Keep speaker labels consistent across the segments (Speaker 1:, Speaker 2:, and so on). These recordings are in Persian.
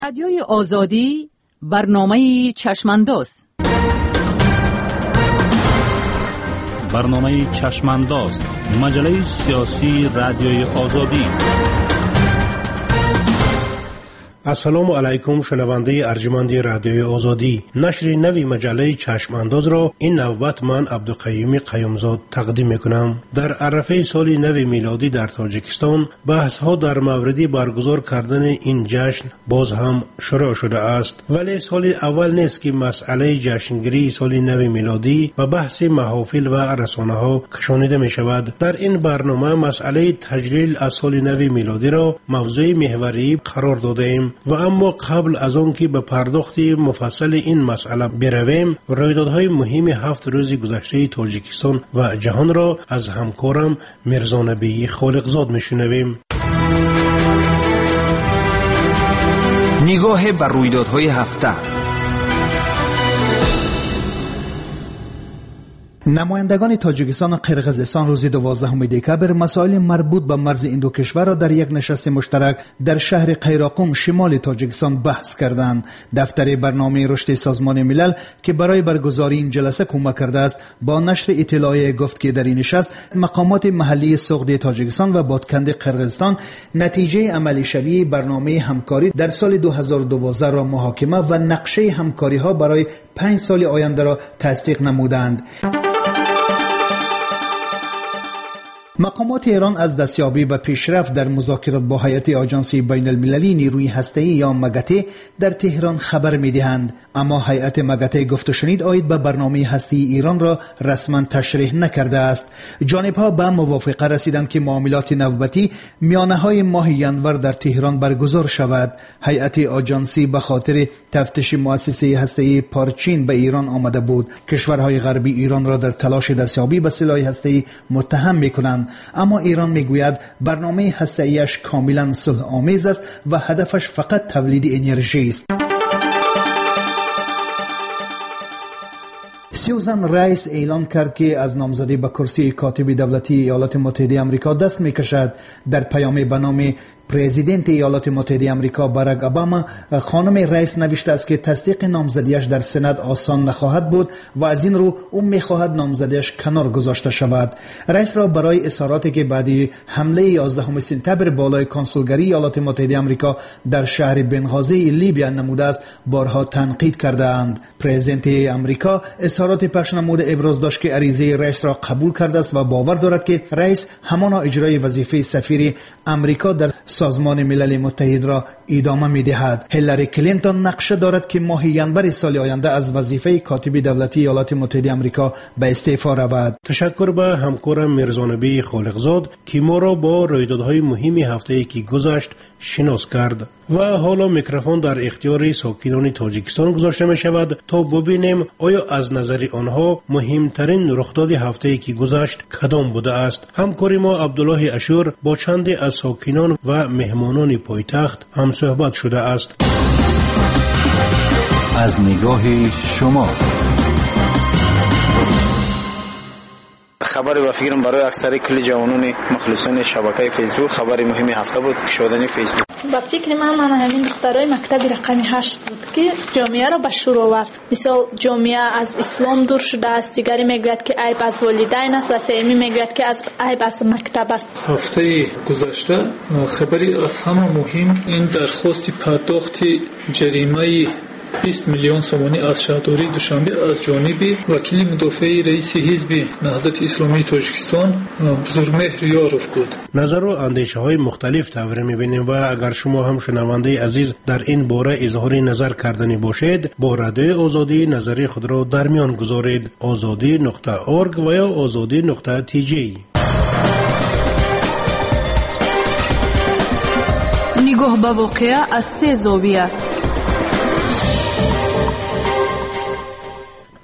Speaker 1: رادیوی آزادی برنامه چشمانداز.
Speaker 2: برنامه چشمانداز، مجله سیاسی رادیوی آزادی.
Speaker 3: السلام علیکم شنونده ارجمند رادیوی آزادی. نشر نوی مجله چشمانداز را این نوبت من عبدالقیوم قیومزاد تقدیم میکنم. در عرفه سال نو میلادی در تاجیکستان بحث ها در مورد برگزار کردن این جشن باز هم شروع شده است، ولی سال اول نیست که مسئله جشنگیری سال نو میلادی و بحث محافل و رسانه ها کشانیده می شود. در این برنامه مسئله تجلیل از سال نو میلادی را موضوع محوری قرار داده ایم و اما قبل از آن که به پرداخت مفصل این مسئله برویم، رویدادهای مهم 7 روز گذشته تاجیکستان و جهان را از همکارم میرزا نبی خالقزاد میشنویم.
Speaker 4: نگاه بر رویدادهای هفته.
Speaker 5: نمایندگان تاجیکستان و قرقیزستان روز 12 دکبر مسائل مربوط به مرز این دو کشور را در یک نشست مشترک در شهر قیراقوم شمال تاجیکستان بحث کردند. دفتر برنامه رشد سازمان ملل که برای برگزاری این جلسه کمک کرده است با نشر اطلاعیه گفت که در این نشست مقامات محلی سغد تاجیکستان و بادکند قرقیزستان نتیجه عملی شوی برنامه همکاری در سال 2012 را محاکمه و نقشه همکاری ها برای 5 سال آینده را تصدیق نمودند. مقامات ایران از دستیابی به پیشرفت در مذاکرات با هیئت آژانسی بین المللی نیروی هسته‌ای یا مگته در تهران خبر می‌دهند، اما هیئت مگته گفت و شنید عاید به برنامه هسته‌ای ایران را رسما تشریح نکرده است. جانب‌ها به موافقه رسیدند که معاملات نوبتی میانه‌های ماه ژانویه در تهران برگزار شود. هیئت آژانسی به خاطر تفتیش مؤسسه هسته‌ای پارچین به ایران آمده بود. کشورهای غربی ایران را در تلاش دستیابی به سلاح هسته‌ای متهم می‌کنند، اما ایران میگوید برنامه هسته‌ایش کاملا صلح آمیز است و هدفش فقط تولید انرژی است. سیوزن رئیس اعلان کرد که از نامزدی به کرسی کاتب دولتی ایالات متحده آمریکا دست میکشد. در پیامی به نام پرزیدنت ایالات متحده آمریکا باراک اوباما خانم رئیس نوشته است که تصدیق نامزدیش در سنا آسان نخواهد بود و از این رو او میخواهد نامزدیش کنار گذاشته شود. رئیس را برای اظهاراتی که بعد حمله 11 سپتامبر بالای کنسولگری ایالات متحده آمریکا در شهر بنغازی لیبیا نموده است بارها تنقید کرده اند. پرزیدنت آمریکا اظهارات پخش نموده ابراز داشت که عریضه رئیس را قبول کرده است و باور دارد که رئیس همانا اجرای وظیفه سفیر آمریکا در سازمان ملل متحد را ادامه می‌دهد. هیلاری کلینتون نقشه دارد که ماه ژانویه سال آینده از وظیفه کاتب دولتی ایالات متحده آمریکا به استعفا رود.
Speaker 3: تشکر به همکارم میرزا نبی خالقزاد که ما را با رویدادهای مهم هفته‌ای که گذشت شناس کرد و حالا میکروفون در اختیار ساکنان تاجیکستان گذاشته می شود تا ببینیم آیا از نظر آنها مهمترین رخداد هفته‌ای که گذشت کدام بوده است. همکار ما عبدالله اشور با چندی از ساکنان و مهمانان پایتخت هم صحبت شده است.
Speaker 4: از نگاه شما
Speaker 6: خبر و فکرم برای اکثر کل جوانان مخلصان شبکه فیسبوک خبر مهم هفته بود که شدن فیسبوک.
Speaker 7: با فکر من همین دخترای مکتب رقم 8 بود که جامعه را به شروع آورد. مثلا جامعه از اسلام دور شده است، دیگری میگوید که عیب از والدین است و سومی میگوید که از عیب از مکتب است.
Speaker 8: هفته گذشته خبری از همه مهم این درخواست پرداخت جریمه 20 میلیون سومانی از شهرداری دوشنبه از جانب وکیل مدافع رئیس حزب نهضت اسلامی تاجیکستان بزرگمهر یاروف بود.
Speaker 3: نظر و اندیشه های مختلف تفریح می‌بینیم و اگر شما هم شنونده عزیز در این باره اظهار نظر کردنی باشید با رادیو آزادی نظری خود را در میان گذارید. azadi.org و یا azadi.tg.
Speaker 1: نگاه به واقعه از 3 زاویه.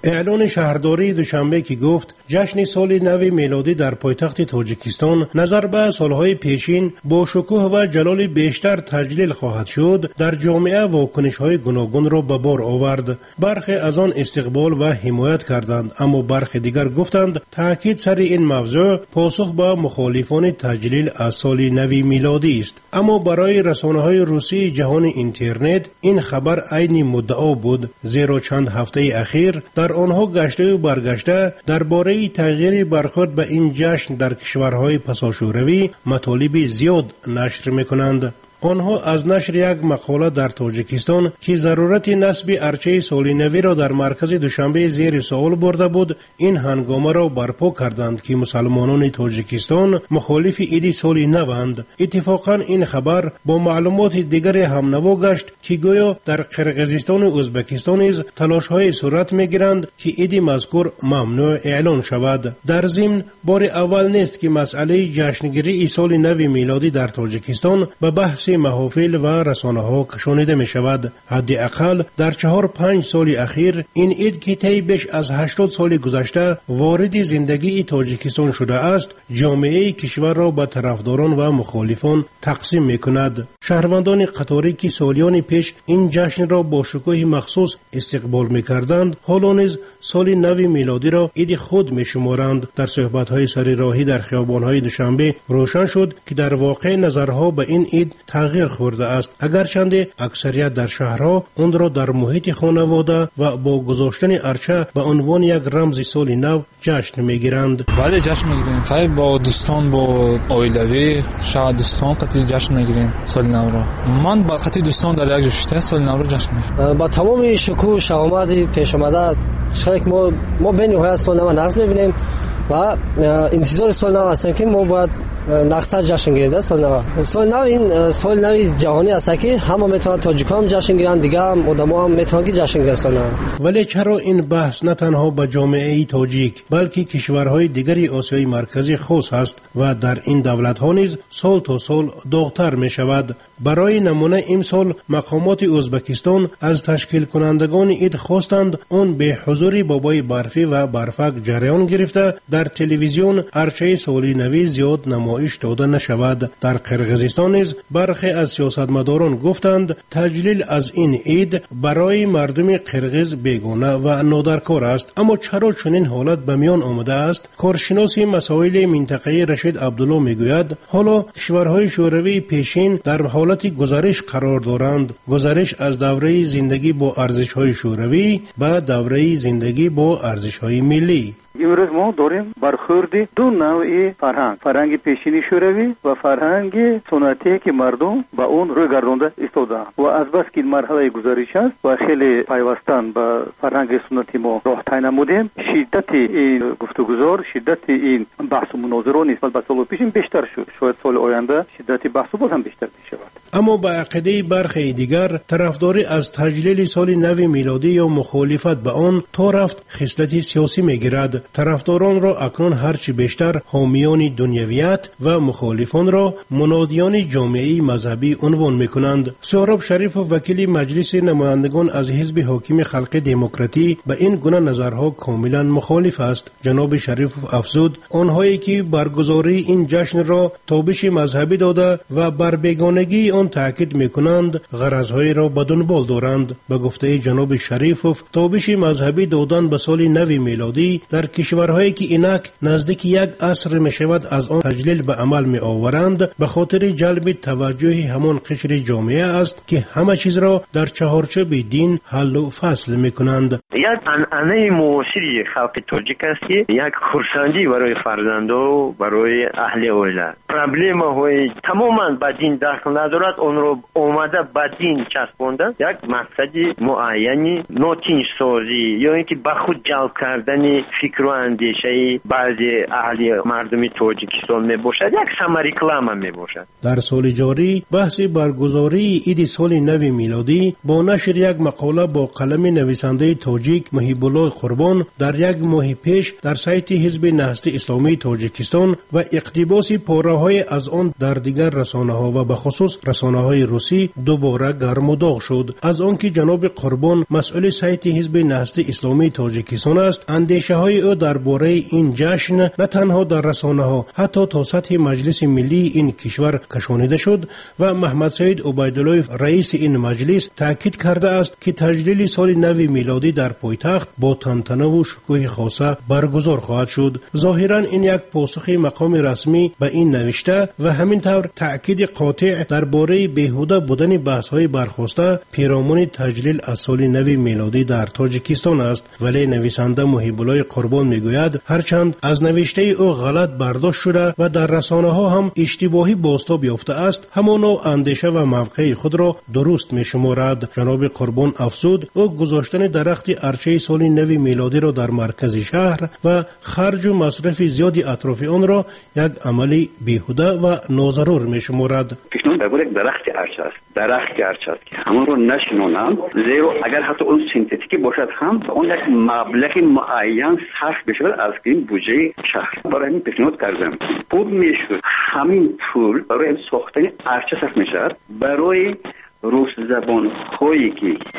Speaker 3: اعلان شهرداری دوشنبه که گفت جشن سال نو میلادی در پایتخت تاجیکستان نظر به سالهای پیشین با شکوه و جلال بیشتر تجلیل خواهد شد، در جامعه واکنش‌های گوناگون را به بار آورد. برخی از آن استقبال و حمایت کردند، اما برخی دیگر گفتند تاکید سر این موضوع پاسخ به مخالفان تجلیل از سال نو میلادی است. اما برای رسانه‌های روسی جهان اینترنت این خبر عین مدعا بود، زیرا چند هفته اخیر در آنها گشته و برگشته درباره تغییر برخورد به این جشن در کشورهای پساشوروی مطالب زیاد نشر می‌کنند. آنها از نشر یک مقاله در تاجیکستان که ضرورت نصب ارچه سال نو را در مرکز دوشنبه زیر سوال برده بود، این هنگامه را برپا کردند که مسلمانان تاجیکستان مخالف عید سال نوند. اتفاقا این خبر با معلومات دیگر هم نوا گشت که گویا در قرقیزستان و ازبکستان نیز تلاش‌های صورت می‌گیرند که عید مذکور ممنوع اعلان شود. در ضمن بار اول نیست که مسئله جشنگیری سال نو میلادی در تاجیکستان به بحث محافل و رسانه ها کشانیده می شود. حداقل در 4-5 سال اخیر این عید که طی بیش از 80 سال گذشته وارد زندگی تاجیکستان شده است، جامعه کشور را به طرفداران و مخالفان تقسیم می کند. شهروندان قطاری که سالیان پیش این جشن را با شکوه مخصوص استقبال می کردند، حالا نیز سال نو میلادی را عید خود می شمارند. در صحبت های سر راهی در خیابان های دوشنبه روشن شد که در واقع نظرها به این عید تغییر خورده است، اگرچند اکثریت در شهرها اون را در محیط خانواده و با گذاشتن ارچه به عنوان یک رمز سال نو جشن میگیرند.
Speaker 9: بله جشن میگیریم، خیلی با دوستان، با عائلوی شهر دوستان قطعی جشن میگیریم سال نو را. من با قطعی دوستان در یک جشن سال نو را جشن میگیرم
Speaker 10: با تمام شکوه شهامت پیش آمده. شاید ما به نهایت سال نو نقض میبینیم و انتظار سال نو هستیم که ما باید نقصر جشن گیریم. سال نو این سال نو جهانی است که همه میتونن تاجیک‌ها هم جشن گیرن، دیگه هم آدم‌ها هم میتونن که جشن گیرن سال نو.
Speaker 3: ولی چرا این بحث نه تنها به جامعه تاجیک بلکه کشورهای دیگری آسیای مرکزی خاص است و در این دولت‌ها نیز سال تا سال داغ‌تر می‌شود؟ برای نمونه امسال مقامات ازبکستان از تشکیل کنندگان عید خواستند اون به حضور بابای برفی و برفک جریان گرفته در تلویزیون ارچه سال نو زیاد نمایش داده نشود. در قرقیزستان نیز برخی از سیاستمداران گفتند تجلیل از این عید برای مردم قرقیز بیگانه و نادرکار است. اما چرا چنین حالت به میان آمده است؟ کارشناس مسائل منطقه‌ای رشید عبدالله میگوید حالا کشورهای شوروی پیشین در حالت گذرش قرار دارند، گذرش از دوره زندگی با ارزش‌های شوروی به دوره زندگی با ارزش‌های ملی.
Speaker 11: امروز ما داریم برخورد دو نوع فرهنگ پیشینی شوروی و فرهنگ سنتی که مردم با اون روی گردانده ایستادند و از بس که مرحله گذریش است و خیلی پیوستن به فرهنگ سنتی ما راه طی نمودیم، شدت این گفتگوزار، شدت این بحث و مناظره نسبت به سال پیش بیشتر شد. شاید سال آینده شدت بحث باز هم بیشتر شود.
Speaker 3: اما به عقیده برخی دیگر طرفداری از تجلیل سال نو میلادی یا مخالفت به آن تا رفت خصلت سیاسی میگیرد. طرفداران را اکنون هرچی بیشتر حامیان دنیویت و مخالفان را منادیان جامعه مذهبی عنوان میکنند. سهراب شریف وکیل مجلس نمایندگان از حزب حاکم خلق دموکراتی به این گونه نظرها کاملا مخالف است. جناب شریف افزود آنهایی که برگزاری این جشن را تابش مذهبی داده و بر بیگانگی آن تاکید میکنند غرضهای را به دنبال دارند. به گفته جناب شریفوف تابش مذهبی دادن به سال نو میلادی در کشورهایی که اینک نزدیک یک عصر می شود از آن تجلیل به عمل می آورند به خاطر جلب توجه همان قشر جامعه است که همه چیز را در چهارچوب دین حل و فصل می کنند.
Speaker 12: یک عنعنه معاصری خلق تاجیک است که یک خرسندی برای فرزندا و برای اهل عائله. پرابلم های تماما با دین دخل ندارد، اون رو اومده با دین چسباندن، یک مقصد معینی نوتینج سازی یا اینکه به خود جلب کردن فکر و اندیشه بعضی اهل مردم تاجیکستان می باشد، یک سمریکلام می باشد.
Speaker 3: در سال جاری بحث برگزاری عید سال نو میلادی با نشر یک مقاله با قلم نویسنده تاجیک محیب الله قربان در یک ماه پیش در سایت حزب نهضت اسلامی تاجیکستان و اقتباس پاره‌های از آن در دیگر رسانه‌ها و به خصوص رسانه‌های روسی دوباره گرم و داغ شد. از آنکه جناب قربان مسئول سایت حزب نهضت اسلامی تاجیکستان است، اندیشه‌های او درباره این جشن نه تنها در رسانه‌ها حتی تا سطح مجلس ملی این کشور کشانیده شد و محمد سعید عبیدالله رئیس این مجلس تاکید کرده است که تجلیل سال نو میلادی در پایتخت با تنتنه و شکوه خاصه برگزار خواهد شد. ظاهرا این یک پاسخ مقام رسمی به این نوشته و همینطور تاکید قاطع درباره بیهوده بودن بحث‌های برخاسته پیرامون تجلیل از سال نو میلادی در تاجیکستان است. ولی نویسنده محب الله قربان میگوید هرچند از نوشته او غلط برداشت شده و در رسانه‌ها هم اشتباهی بازتاب یافته است، همانا اندیشه و موقع خود را درست می‌شمارد. جناب قربان افزود او گذاشتن درخت ارچه سال نو میلادی را در مرکز شهر و خرج و مصرف زیادی اطراف آن را یک عملی بیهوده و ناضرور می‌شمارد.
Speaker 13: پیشنهاد درباره درخت ارچه است. درخت ارچه است که همون رو نشنونم، زیرا اگر حتی اون سینتتیکی باشد هم اون یک مبلغ معین صرف بشه از این بودجه شهر. برای این پیشنهاد کردم بود میشد همین پول برای ساختن ارچه صرف میشد، برای روس زبان‌هایی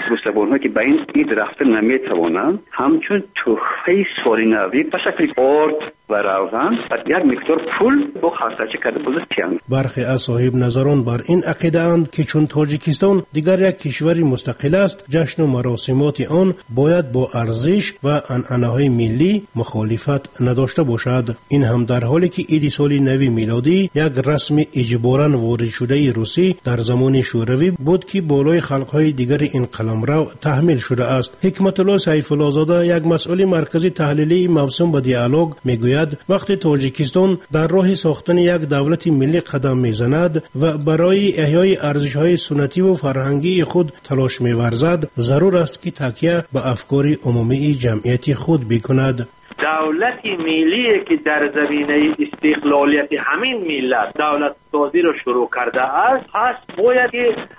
Speaker 13: که به این درخت نمیتوانند همچون تحفه سال نوی به شکل آرد و روزن و یک مقدار پول با خرچه کرده بودند.
Speaker 3: برخی از صاحب نظران بر این عقیده اند که چون تاجیکستان دیگر یک کشور مستقل است، جشن و مراسمات آن باید با ارزش و عنعنه‌های ملی مخالفت نداشته باشد. این هم در حالی که عید سال نو میلادی یک رسم اجباراً وارد شده روسی در زمان شوروی بود که بالای خلق‌های دیگر این قلمرو تحمیل شده است. حکمت الله سیف الله زاده یک مسئول مرکزی تحلیلی موسوم به دیالوگ میگوید وقتی تاجیکستان در راه ساختن یک دولت ملی قدم میزند و برای احیای ارزش‌های سنتی و فرهنگی خود تلاش می‌ورزد، ضرور است که تکیه به افکار عمومی جمعیت خود بکند.
Speaker 14: دولت ملی که در زمینه استقلالیت همین ملت دولت سازی را شروع کرده است، پس باید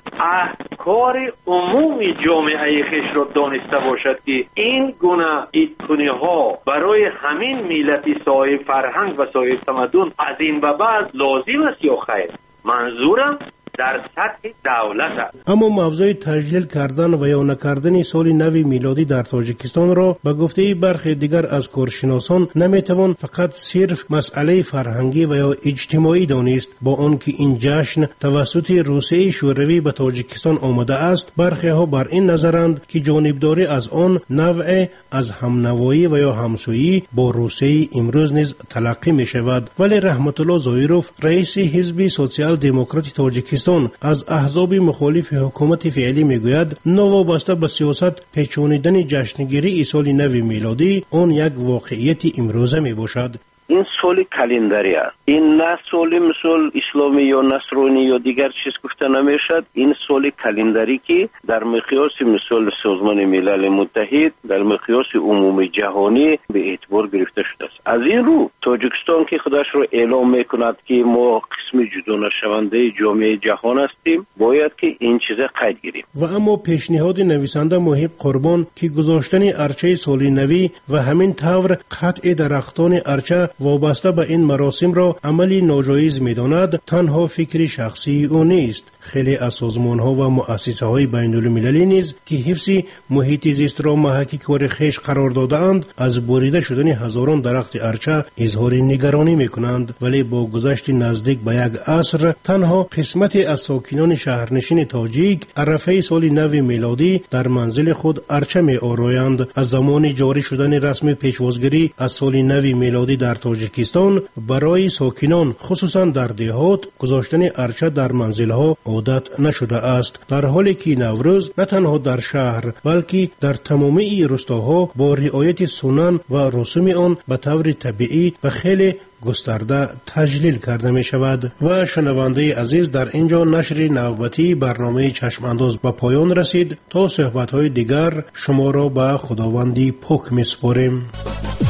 Speaker 14: افکار عمومی جامعه خیش را دانسته باشد که این گونه ایدکنی‌ها برای همین ملت صاحب فرهنگ و صاحب تمدن از این به بعد لازم است یا خیر. منظورم در سطح دولت است.
Speaker 3: اما موضوع تجلیل کردن و یا نکردن سال نو میلادی در تاجیکستان را به گفته برخی دیگر از کارشناسان نمیتوان فقط صرف مسئله فرهنگی و یا اجتماعی دانست. با آنکه این جشن توسط روسیه شوروی به تاجیکستان آمده است، برخی ها بر این نظرند که جانبداری از آن نوع از همنوایی و یا همسویی با روسیه امروز نیز تلقی می شود. ولی رحمت الله ظاهروف رئیس حزب سوسیال دموکرات تاجیکستان از احزاب مخالف حکومت فعلی میگوید نوابسته به سیاست پیچانیدن جشنگیری سال نو میلادی آن یک واقعیت امروزه می باشد.
Speaker 15: این سال کلندری است. این نه سال مثل اسلامی یا نصرانی یا دیگر چیز گفته نمیشد. این سال کلندری که در مقیاس مثل سازمان ملل متحد در مقیاس عمومی جهانی به اعتبار گرفته شده است. از این رو تاجیکستان که خودش را اعلام میکند که ما قسم جدا نشونده جامعه جهان هستیم، باید که این چیز قید گیریم.
Speaker 3: و اما پیشنهاد نویسنده محب قربان که گذاشتن ارچه سال نوی و همین طور قطع درختان ارچه وابسته به این مراسم را عملی ناجایز می‌داند، تنها فکر شخصی او نیست. خیلی از سازمان‌ها و مؤسسه‌های بین‌المللی نیز که حفظ محیط زیست را محک کار خویش قرار داده‌اند، از بریده شدن هزاران درخت ارچه اظهار نگرانی می‌کنند. ولی با گذشت نزدیک به یک عصر تنها قسمتی از ساکنان شهرنشین تاجیک عرفه سال نو میلادی در منزل خود ارچه می‌آرایند. از زمان جاری شدن رسم پیشوازگیری از سال نو میلادی در تاجیکستان برای ساکنان خصوصا در دهات گذاشتن ارچه در منزل‌ها عادت نشده است، در حالی که نوروز نه تنها در شهر بلکه در تمامی روستاها با رعایت سنن و رسوم آن به طور طبیعی و خیلی گسترده تجلیل کرده می شود. و شنونده عزیز، در اینجا نشر نوبتی برنامه چشم انداز به پایان رسید. تا صحبت‌های دیگر شما را به خداوندی پاک می سپاریم.